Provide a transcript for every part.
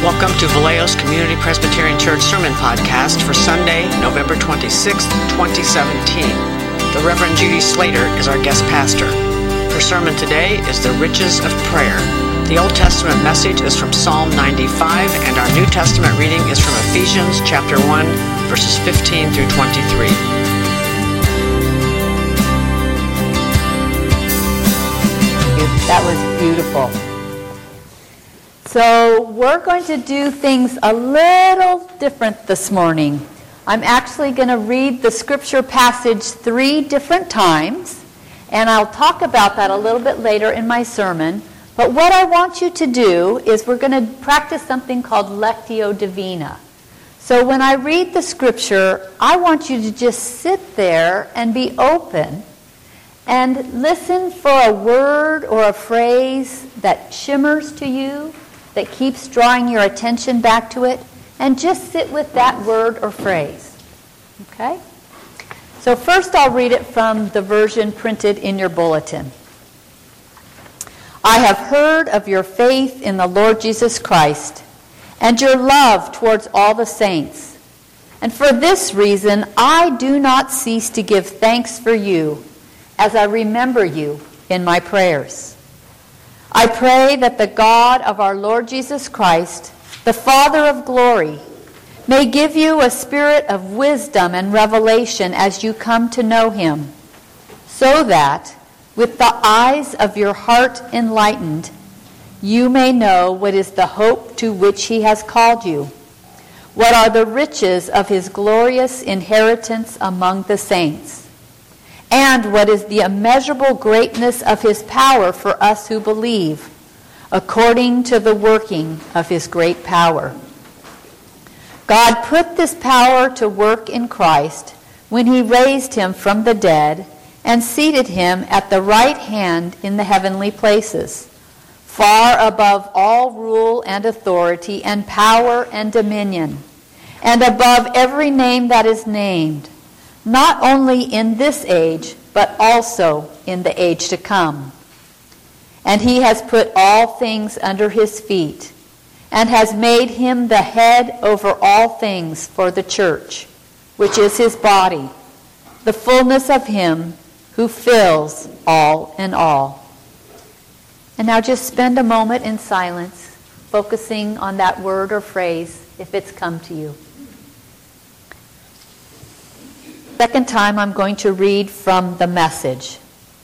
Welcome to Vallejo's Community Presbyterian Church Sermon Podcast for Sunday, November 26th, 2017. The Reverend Judy Slater is our guest pastor. Her sermon today is The Riches of Prayer. The Old Testament message is from Psalm 95, and our New Testament reading is from Ephesians chapter 1, verses 15 through 23. That was beautiful. So we're going to do things a little different this morning. I'm actually going to read the scripture passage 3 different times, and I'll talk about that a little bit later in my sermon. But what I want you to do is we're going to practice something called Lectio Divina. So when I read the scripture, I want you to just sit there and be open and listen for a word or a phrase that shimmers to you, that keeps drawing your attention back to it, and just sit with that word or phrase. Okay? So first I'll read it from the version printed in your bulletin. I have heard of your faith in the Lord Jesus Christ and your love towards all the saints. And for this reason, I do not cease to give thanks for you as I remember you in my prayers. I pray that the God of our Lord Jesus Christ, the Father of glory, may give you a spirit of wisdom and revelation as you come to know him, so that, with the eyes of your heart enlightened, you may know what is the hope to which he has called you, what are the riches of his glorious inheritance among the saints, and what is the immeasurable greatness of his power for us who believe, according to the working of his great power. God put this power to work in Christ when he raised him from the dead and seated him at the right hand in the heavenly places, far above all rule and authority and power and dominion, and above every name that is named, not only in this age, but also in the age to come. And he has put all things under his feet, and has made him the head over all things for the church, which is his body, the fullness of him who fills all in all. And now just spend a moment in silence, focusing on that word or phrase if it's come to you. Second time, I'm going to read from the Message.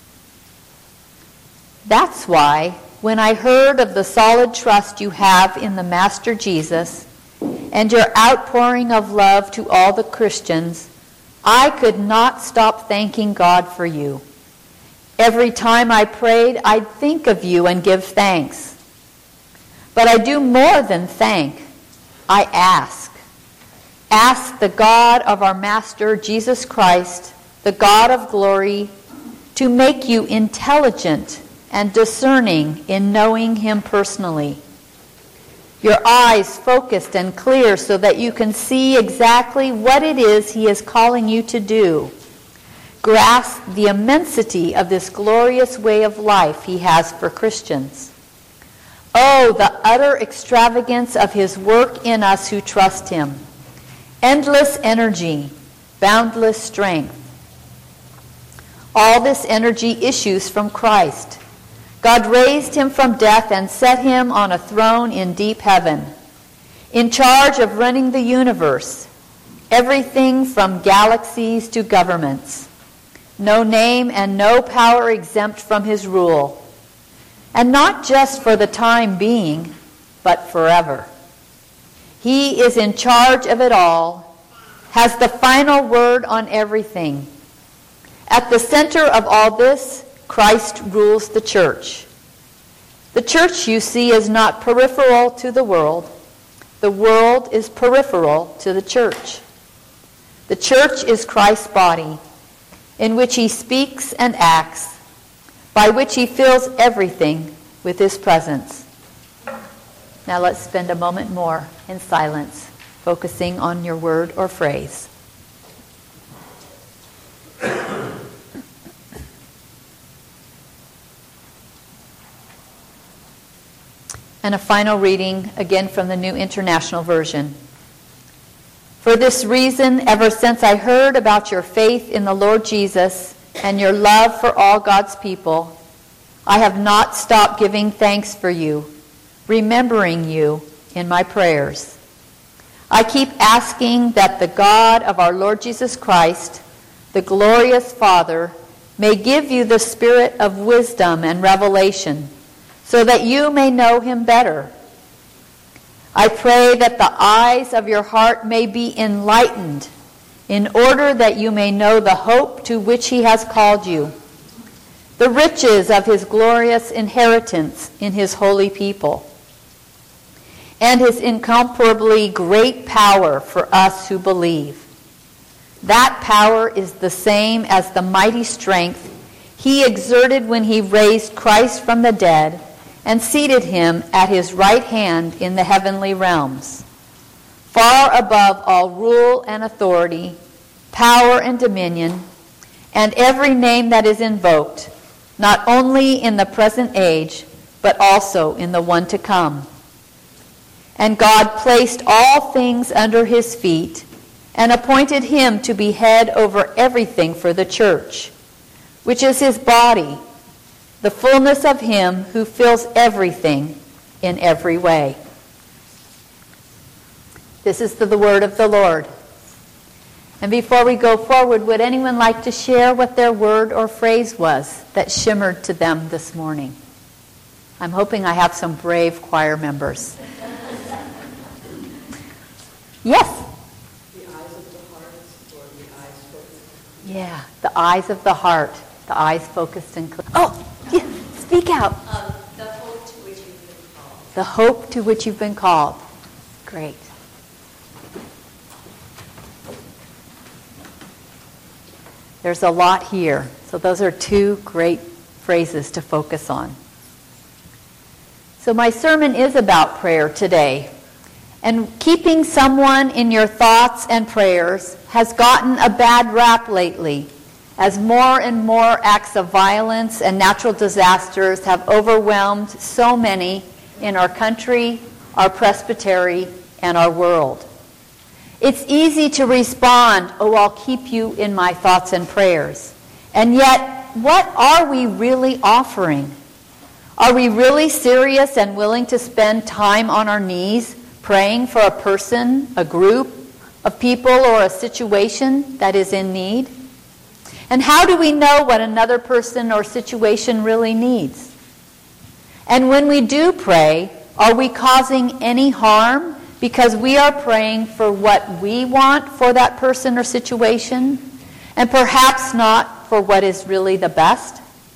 That's why, when I heard of the solid trust you have in the Master Jesus and your outpouring of love to all the Christians, I could not stop thanking God for you. Every time I prayed, I'd think of you and give thanks. But I do more than thank. I ask. Ask the God of our Master Jesus Christ, the God of glory, to make you intelligent and discerning in knowing him personally. Your eyes focused and clear so that you can see exactly what it is he is calling you to do. Grasp the immensity of this glorious way of life he has for Christians. Oh, the utter extravagance of his work in us who trust him. Endless energy, boundless strength. All this energy issues from Christ. God raised him from death and set him on a throne in deep heaven, in charge of running the universe, everything from galaxies to governments. No name and no power exempt from his rule. And not just for the time being, but forever. He is in charge of it all, has the final word on everything. At the center of all this, Christ rules the church. The church, you see, is not peripheral to the world. The world is peripheral to the church. The church is Christ's body, in which he speaks and acts, by which he fills everything with his presence. Now let's spend a moment more in silence, focusing on your word or phrase. And a final reading, again from the New International Version. For this reason, ever since I heard about your faith in the Lord Jesus and your love for all God's people, I have not stopped giving thanks for you, remembering you in my prayers. I keep asking that the God of our Lord Jesus Christ, the glorious Father, may give you the spirit of wisdom and revelation, so that you may know him better. I pray that the eyes of your heart may be enlightened, in order that you may know the hope to which he has called you, the riches of his glorious inheritance in his holy people, and his incomparably great power for us who believe. That power is the same as the mighty strength he exerted when he raised Christ from the dead and seated him at his right hand in the heavenly realms, far above all rule and authority, power and dominion, and every name that is invoked, not only in the present age, but also in the one to come. And God placed all things under his feet and appointed him to be head over everything for the church, which is his body, the fullness of him who fills everything in every way. This is the word of the Lord. And before we go forward, would anyone like to share what their word or phrase was that shimmered to them this morning? I'm hoping I have some brave choir members. Yes? The eyes of the heart, or the eyes focused? Yeah, the eyes of the heart, the eyes focused and clear. Oh, yeah, speak out. The hope to which you've been called. The hope to which you've been called. Great. There's a lot here. So those are two great phrases to focus on. So my sermon is about prayer today. And keeping someone in your thoughts and prayers has gotten a bad rap lately, as more and more acts of violence and natural disasters have overwhelmed so many in our country, our presbytery, and our world. It's easy to respond, "Oh, I'll keep you in my thoughts and prayers." And yet, what are we really offering? Are we really serious and willing to spend time on our knees praying for a person, a group of people, or a situation that is in need? And how do we know what another person or situation really needs? And when we do pray, are we causing any harm because we are praying for what we want for that person or situation, and perhaps not for what is really the best?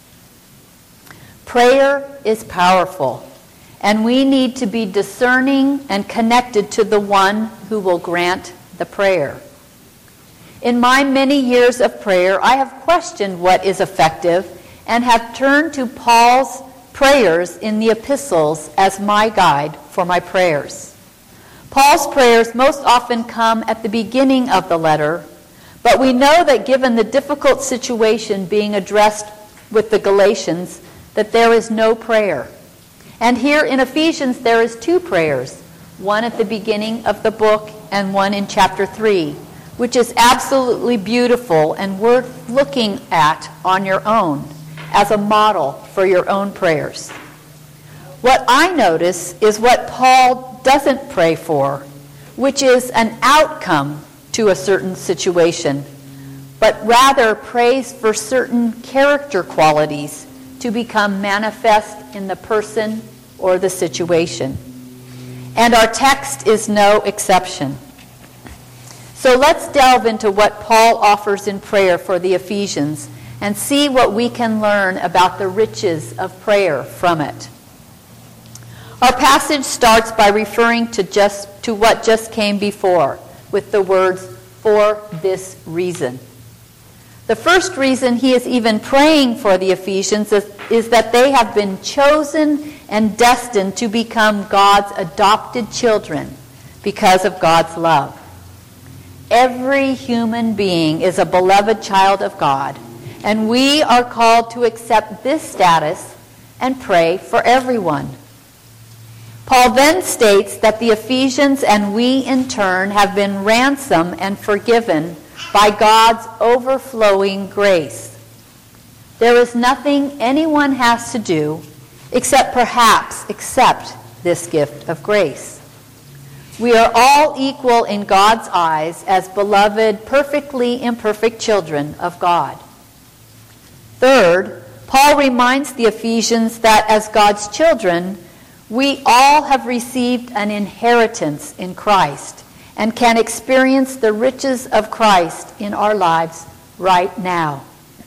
Prayer is powerful. And we need to be discerning and connected to the one who will grant the prayer. In my many years of prayer, I have questioned what is effective and have turned to Paul's prayers in the epistles as my guide for my prayers. Paul's prayers most often come at the beginning of the letter, but we know that given the difficult situation being addressed with the Galatians, that there is no prayer. And here in Ephesians, there is two prayers, one at the beginning of the book and one in chapter 3, which is absolutely beautiful and worth looking at on your own as a model for your own prayers. What I notice is what Paul doesn't pray for, which is an outcome to a certain situation, but rather prays for certain character qualities to become manifest in the person or the situation. And our text is no exception. So let's delve into what Paul offers in prayer for the Ephesians and see what we can learn about the riches of prayer from it. Our passage starts by referring to what just came before with the words, "for this reason." The first reason he is even praying for the Ephesians is that they have been chosen and destined to become God's adopted children because of God's love. Every human being is a beloved child of God, and we are called to accept this status and pray for everyone. Paul then states that the Ephesians and we in turn have been ransomed and forgiven by God's overflowing grace. There is nothing anyone has to do except perhaps accept this gift of grace. We are all equal in God's eyes as beloved, perfectly imperfect children of God. Third, Paul reminds the Ephesians that as God's children, we all have received an inheritance in Christ and can experience the riches of Christ in our lives right now.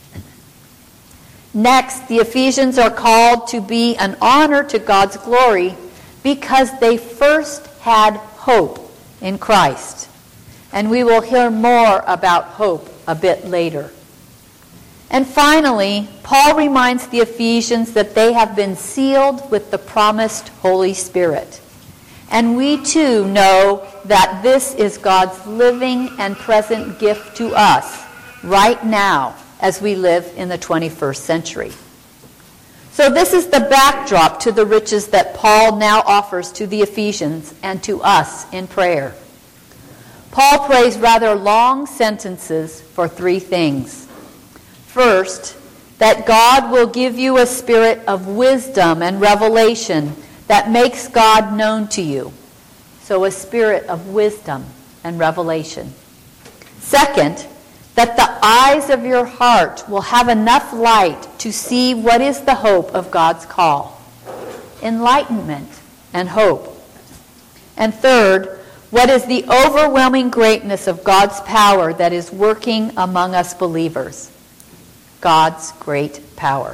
Next, the Ephesians are called to be an honor to God's glory because they first had hope in Christ. And we will hear more about hope a bit later. And finally, Paul reminds the Ephesians that they have been sealed with the promised Holy Spirit. And we too know that this is God's living and present gift to us right now as we live in the 21st century. So this is the backdrop to the riches that Paul now offers to the Ephesians and to us in prayer. Paul prays rather long sentences for three things. First, that God will give you a spirit of wisdom and revelation that makes God known to you. So a spirit of wisdom and revelation. Second, that the eyes of your heart will have enough light to see what is the hope of God's call. Enlightenment and hope. And third, what is the overwhelming greatness of God's power that is working among us believers? God's great power.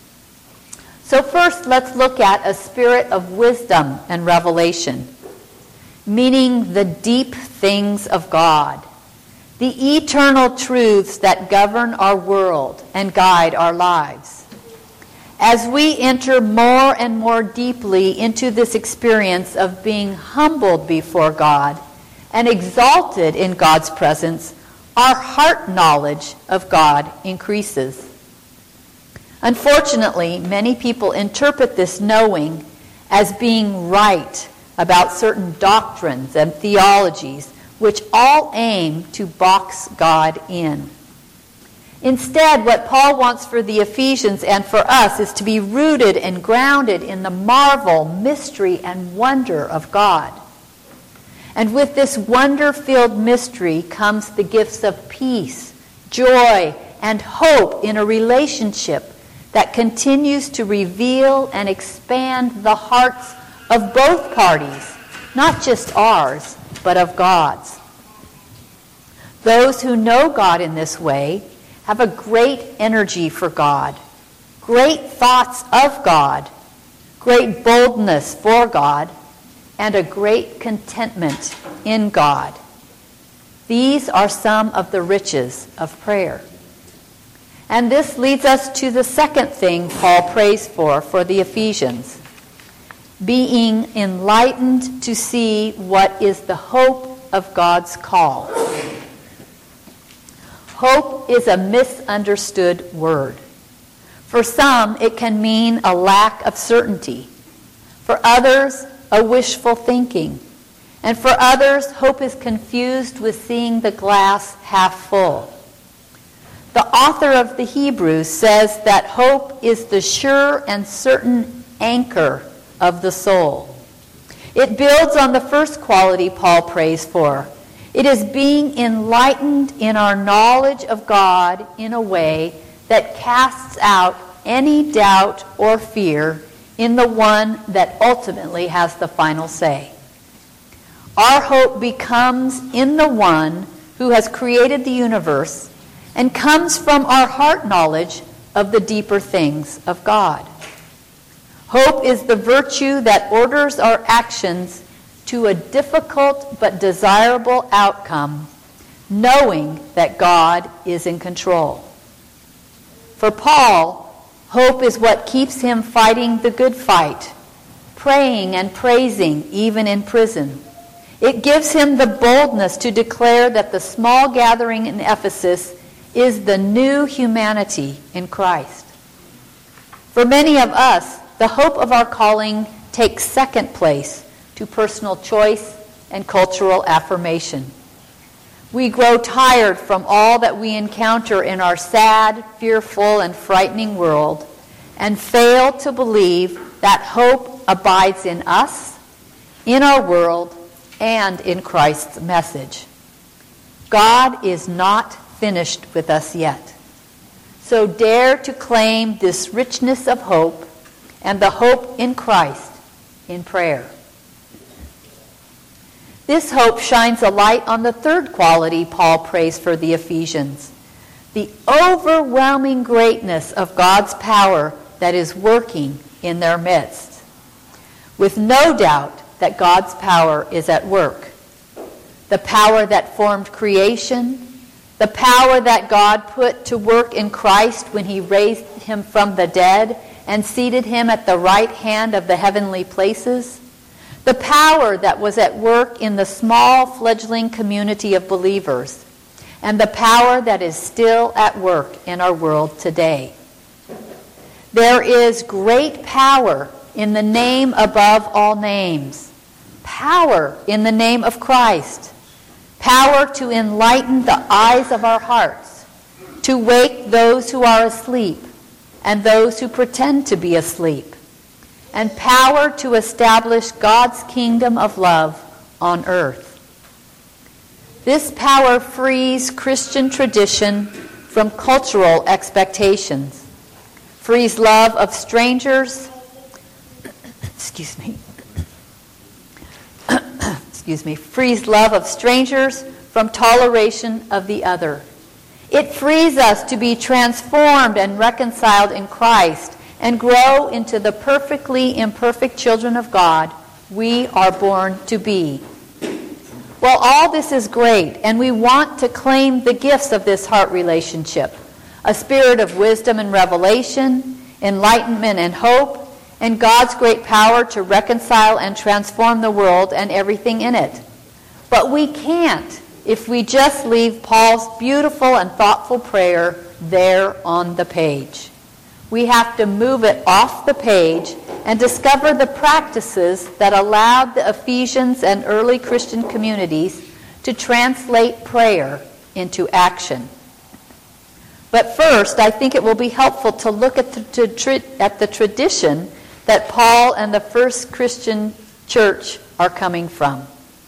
So first, let's look at a spirit of wisdom and revelation, meaning the deep things of God, the eternal truths that govern our world and guide our lives. As we enter more and more deeply into this experience of being humbled before God and exalted in God's presence, our heart knowledge of God increases. Unfortunately, many people interpret this knowing as being right about certain doctrines and theologies, which all aim to box God in. Instead, what Paul wants for the Ephesians and for us is to be rooted and grounded in the marvel, mystery, and wonder of God. And with this wonder-filled mystery comes the gifts of peace, joy, and hope in a relationship that continues to reveal and expand the hearts of both parties, not just ours, but of God's. Those who know God in this way have a great energy for God, great thoughts of God, great boldness for God, and a great contentment in God. These are some of the riches of prayer. And this leads us to the second thing Paul prays for the Ephesians, being enlightened to see what is the hope of God's call. Hope is a misunderstood word. For some, it can mean a lack of certainty. For others, a wishful thinking. And for others, hope is confused with seeing the glass half full. The author of the Hebrews says that hope is the sure and certain anchor of the soul. It builds on the first quality Paul prays for. It is being enlightened in our knowledge of God in a way that casts out any doubt or fear in the one that ultimately has the final say. Our hope becomes in the one who has created the universe and comes from our heart knowledge of the deeper things of God. Hope is the virtue that orders our actions to a difficult but desirable outcome, knowing that God is in control. For Paul, hope is what keeps him fighting the good fight, praying and praising even in prison. It gives him the boldness to declare that the small gathering in Ephesus is the new humanity in Christ. For many of us, the hope of our calling takes second place to personal choice and cultural affirmation. We grow tired from all that we encounter in our sad, fearful, and frightening world and fail to believe that hope abides in us, in our world, and in Christ's message. God is not finished with us yet. So dare to claim this richness of hope and the hope in Christ in prayer. This hope shines a light on the third quality Paul prays for the Ephesians, the overwhelming greatness of God's power that is working in their midst. With no doubt that God's power is at work. The power that formed creation, the power that God put to work in Christ when he raised him from the dead and seated him at the right hand of the heavenly places, the power that was at work in the small fledgling community of believers, and the power that is still at work in our world today. There is great power in the name above all names, power in the name of Christ, power to enlighten the eyes of our hearts, to wake those who are asleep and those who pretend to be asleep, and power to establish God's kingdom of love on earth. This power frees Christian tradition from cultural expectations, frees love of strangers, frees love of strangers from toleration of the other. It frees us to be transformed and reconciled in Christ and grow into the perfectly imperfect children of God we are born to be. Well, all this is great, and we want to claim the gifts of this heart relationship, a spirit of wisdom and revelation, enlightenment and hope, and God's great power to reconcile and transform the world and everything in it. But we can't if we just leave Paul's beautiful and thoughtful prayer there on the page. We have to move it off the page and discover the practices that allowed the Ephesians and early Christian communities to translate prayer into action. But first, I think it will be helpful to look at the tradition that Paul and the first Christian church are coming from.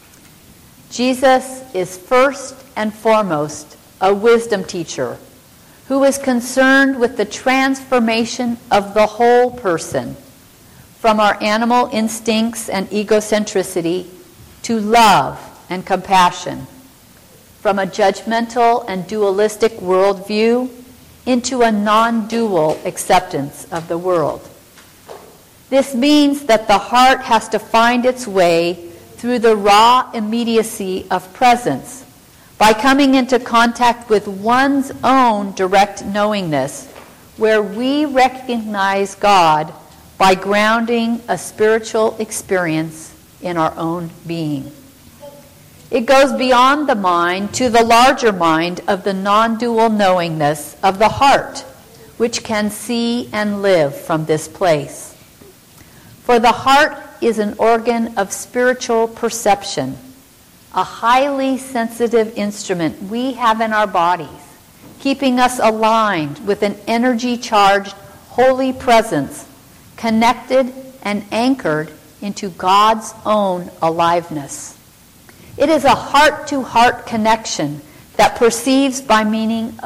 Jesus is first and foremost a wisdom teacher who is concerned with the transformation of the whole person, from our animal instincts and egocentricity to love and compassion, from a judgmental and dualistic worldview into a non-dual acceptance of the world. This means that the heart has to find its way through the raw immediacy of presence, by coming into contact with one's own direct knowingness, where we recognize God by grounding a spiritual experience in our own being. It goes beyond the mind to the larger mind of the non-dual knowingness of the heart, which can see and live from this place. For the heart is an organ of spiritual perception, a highly sensitive instrument we have in our bodies, keeping us aligned with an energy-charged holy presence, connected and anchored into God's own aliveness. It is a heart-to-heart connection that perceives by means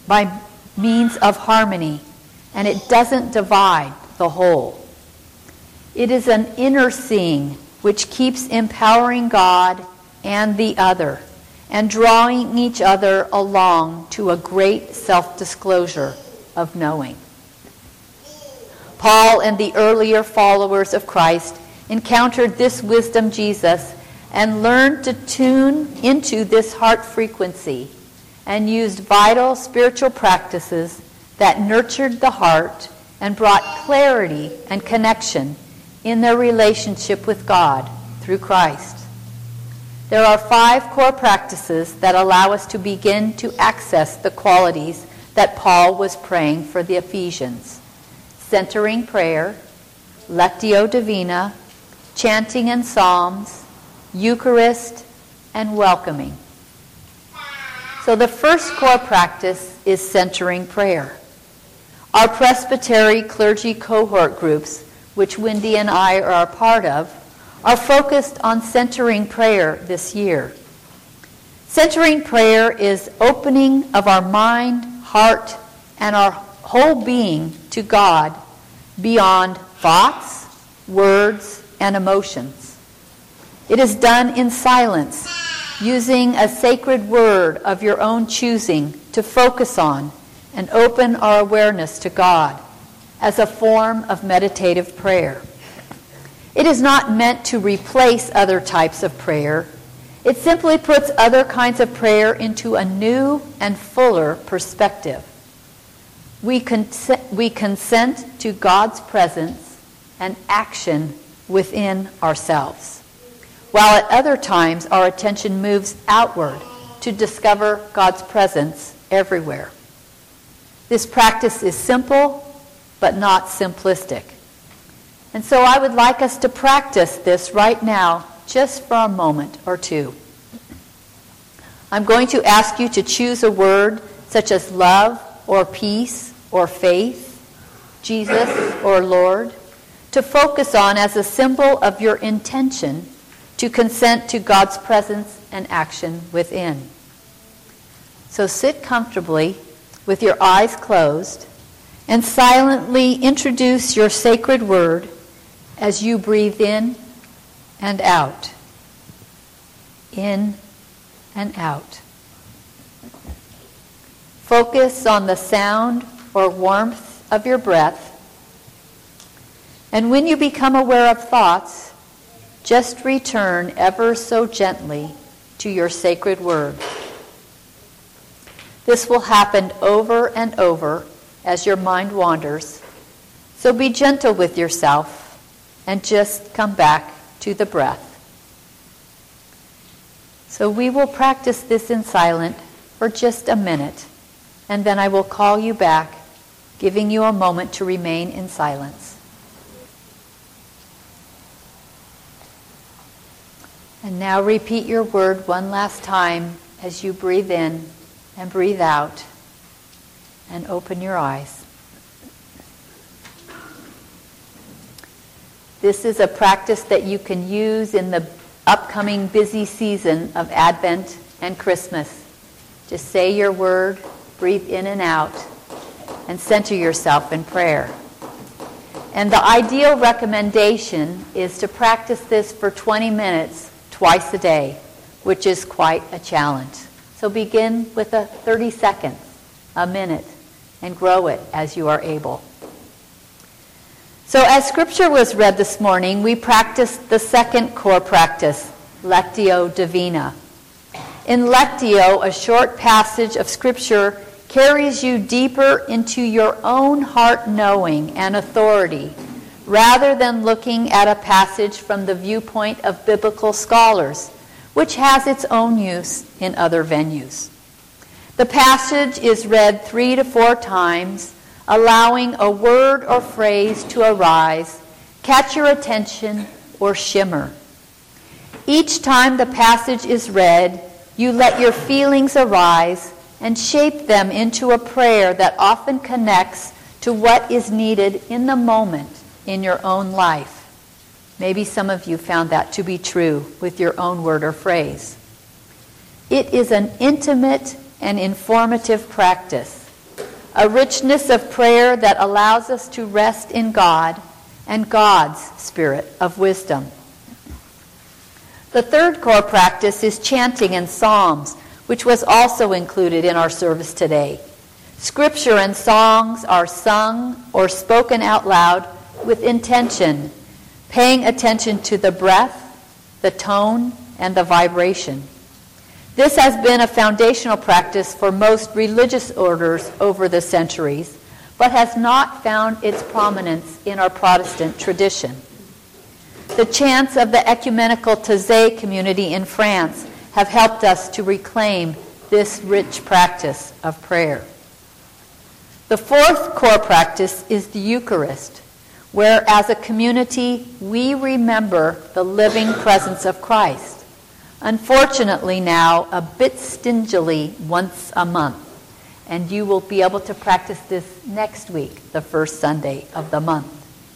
of harmony, and it doesn't divide the whole. It is an inner seeing which keeps empowering God and the other, and drawing each other along to a great self-disclosure of knowing. Paul and the earlier followers of Christ encountered this wisdom Jesus and learned to tune into this heart frequency and used vital spiritual practices that nurtured the heart and brought clarity and connection in their relationship with God through Christ. There are 5 core practices that allow us to begin to access the qualities that Paul was praying for the Ephesians: centering prayer, lectio divina, chanting and psalms, Eucharist, and welcoming. So the first core practice is centering prayer. Our presbytery clergy cohort groups, which Wendy and I are a part of, are focused on centering prayer this year. Centering prayer is opening of our mind, heart, and our whole being to God beyond thoughts, words, and emotions. It is done in silence, using a sacred word of your own choosing to focus on and open our awareness to God as a form of meditative prayer. It is not meant to replace other types of prayer. It simply puts other kinds of prayer into a new and fuller perspective. We consent to God's presence and action within ourselves, while at other times our attention moves outward to discover God's presence everywhere. This practice is simple, but not simplistic. And so I would like us to practice this right now, just for a moment or two. I'm going to ask you to choose a word such as love or peace or faith, Jesus or Lord, to focus on as a symbol of your intention to consent to God's presence and action within. So sit comfortably with your eyes closed and silently introduce your sacred word as you breathe in and out. In and out. Focus on the sound or warmth of your breath. And when you become aware of thoughts, just return ever so gently to your sacred word. This will happen over and over as your mind wanders. So be gentle with yourself and just come back to the breath. So we will practice this in silence for just a minute, and then I will call you back, giving you a moment to remain in silence. And now repeat your word one last time as you breathe in and breathe out and open your eyes. This is a practice that you can use in the upcoming busy season of Advent and Christmas. Just say your word, breathe in and out, and center yourself in prayer. And the ideal recommendation is to practice this for 20 minutes twice a day, which is quite a challenge. So begin with 30 seconds, a minute, and grow it as you are able. So as scripture was read this morning, we practiced the second core practice, Lectio Divina. In Lectio, a short passage of scripture carries you deeper into your own heart knowing and authority, rather than looking at a passage from the viewpoint of biblical scholars, which has its own use in other venues. The passage is read 3 to 4 times, allowing a word or phrase to arise, catch your attention, or shimmer. Each time the passage is read, you let your feelings arise and shape them into a prayer that often connects to what is needed in the moment in your own life. Maybe some of you found that to be true with your own word or phrase. It is an intimate and informative practice, a richness of prayer that allows us to rest in God and God's spirit of wisdom. The third core practice is chanting and psalms, which was also included in our service today. Scripture and songs are sung or spoken out loud with intention, paying attention to the breath, the tone, and the vibration. This has been a foundational practice for most religious orders over the centuries, but has not found its prominence in our Protestant tradition. The chants of the ecumenical Taizé community in France have helped us to reclaim this rich practice of prayer. The fourth core practice is the Eucharist, where as a community we remember the living presence of Christ. Unfortunately now, a bit stingily once a month. And you will be able to practice this next week, the first Sunday of the month.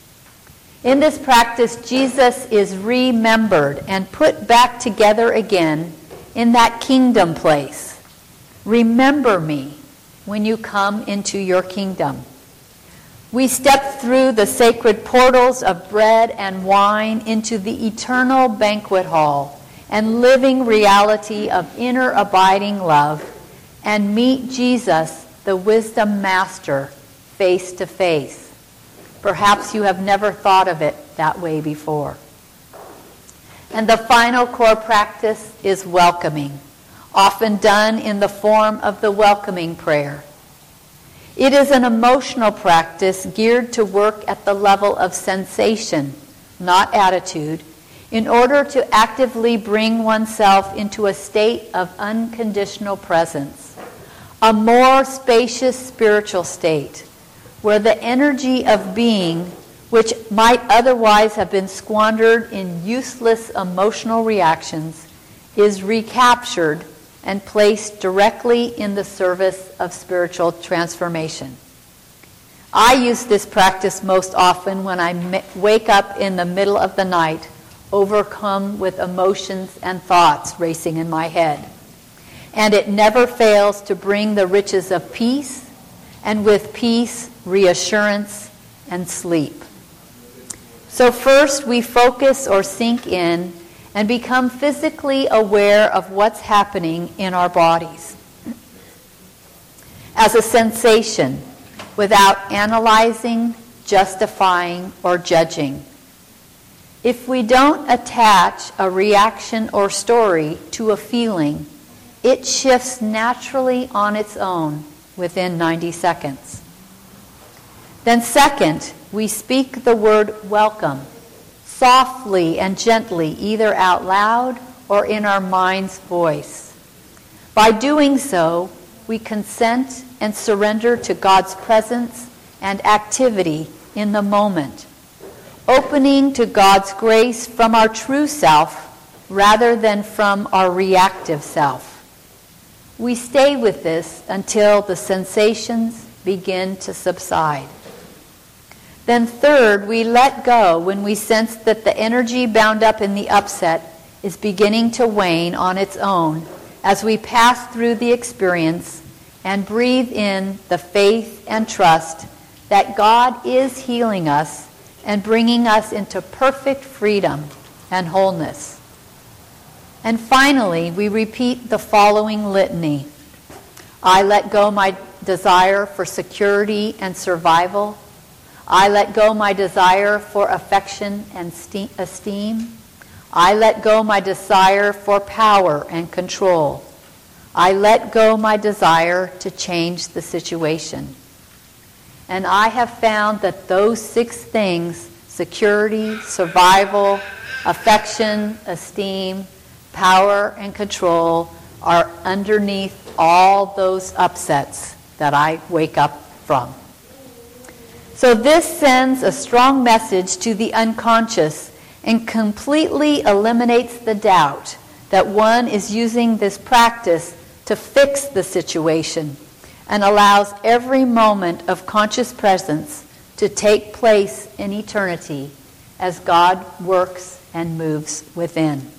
In this practice, Jesus is remembered and put back together again in that kingdom place. Remember me when you come into your kingdom. We step through the sacred portals of bread and wine into the eternal banquet hall and living reality of inner abiding love, and meet Jesus, the wisdom master, face to face. Perhaps you have never thought of it that way before. And the final core practice is welcoming, often done in the form of the welcoming prayer. It is an emotional practice geared to work at the level of sensation, not attitude, in order to actively bring oneself into a state of unconditional presence, a more spacious spiritual state, where the energy of being, which might otherwise have been squandered in useless emotional reactions, is recaptured and placed directly in the service of spiritual transformation. I use this practice most often when I wake up in the middle of the night, overcome with emotions and thoughts racing in my head. And it never fails to bring the riches of peace, and with peace, reassurance and sleep. So first we focus or sink in and become physically aware of what's happening in our bodies as a sensation, without analyzing, justifying, or judging. If we don't attach a reaction or story to a feeling, it shifts naturally on its own within 90 seconds. Then second, we speak the word welcome, softly and gently, either out loud or in our mind's voice. By doing so, we consent and surrender to God's presence and activity in the moment, opening to God's grace from our true self rather than from our reactive self. We stay with this until the sensations begin to subside. Then third, we let go when we sense that the energy bound up in the upset is beginning to wane on its own as we pass through the experience and breathe in the faith and trust that God is healing us and bringing us into perfect freedom and wholeness. And finally, we repeat the following litany. I let go my desire for security and survival. I let go my desire for affection and esteem. I let go my desire for power and control. I let go my desire to change the situation. And I have found that those 6 things, security, survival, affection, esteem, power, and control, are underneath all those upsets that I wake up from. So this sends a strong message to the unconscious and completely eliminates the doubt that one is using this practice to fix the situation, and allows every moment of conscious presence to take place in eternity as God works and moves within.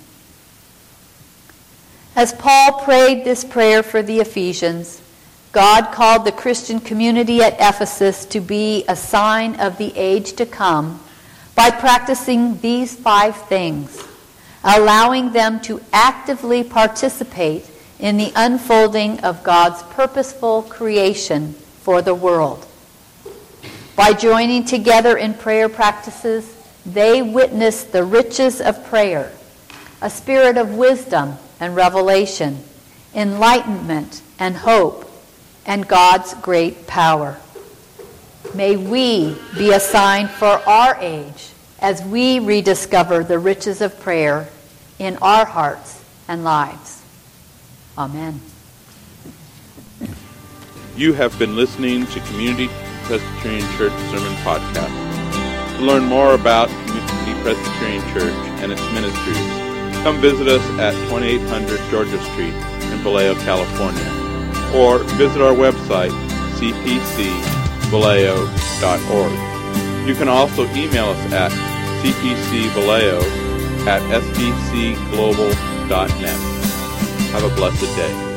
As Paul prayed this prayer for the Ephesians, God called the Christian community at Ephesus to be a sign of the age to come by practicing these 5 things, allowing them to actively participate in the unfolding of God's purposeful creation for the world. By joining together in prayer practices, they witness the riches of prayer, a spirit of wisdom and revelation, enlightenment and hope, and God's great power. May we be a sign for our age as we rediscover the riches of prayer in our hearts and lives. Amen. You have been listening to Community Presbyterian Church Sermon Podcast. To learn more about Community Presbyterian Church and its ministries, come visit us at 2800 Georgia Street in Vallejo, California, or visit our website, cpcvallejo.org. You can also email us at cpcvallejo@sbcglobal.net. Have a blessed day.